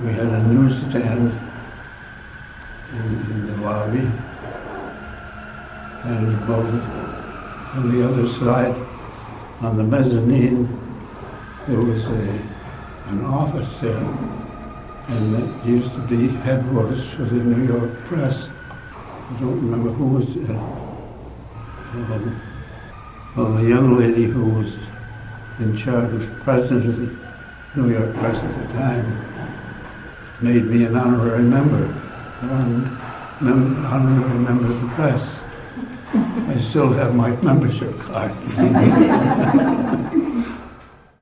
We had a newsstand in the lobby, and above it, on the other side, on the mezzanine, there was an office there, and that used to be headquarters for the New York press. I don't remember who was there. Well, the young lady who was in charge of president of the New York Press at the time made me an honorary member, honorary member of the press. I still have my membership card.